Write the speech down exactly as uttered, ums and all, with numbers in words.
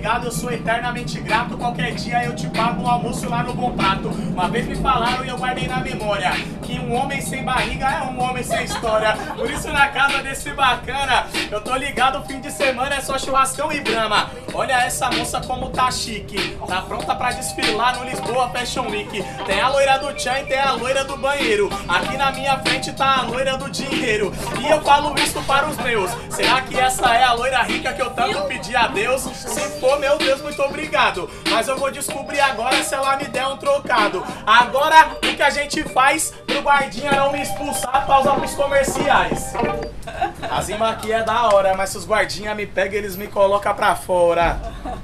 ligado, eu sou eternamente grato. Qualquer dia eu te pago um almoço lá no Bom Prato. Uma vez me falaram e eu guardei na memória que um homem sem barriga é um homem sem história. Por isso na casa desse bacana, eu tô ligado, fim de semana é só churrascão e brama. Olha essa moça como tá chique, tá pronta pra desfilar no Lisboa Fashion Week. Tem a loira do tchan e tem a loira do banheiro. Aqui na minha frente tá a loira do dinheiro. E eu falo isso para os meus. Será que essa é a loira rica que eu tanto pedi a Deus? Se for, meu Deus, muito obrigado. Mas eu vou descobrir agora se ela me der um trocado. Agora, o que a gente faz pro guardinha não me expulsar, pausa pros comerciais. As rimas aqui é da hora, mas se os guardinha me pegam, eles me colocam pra fora.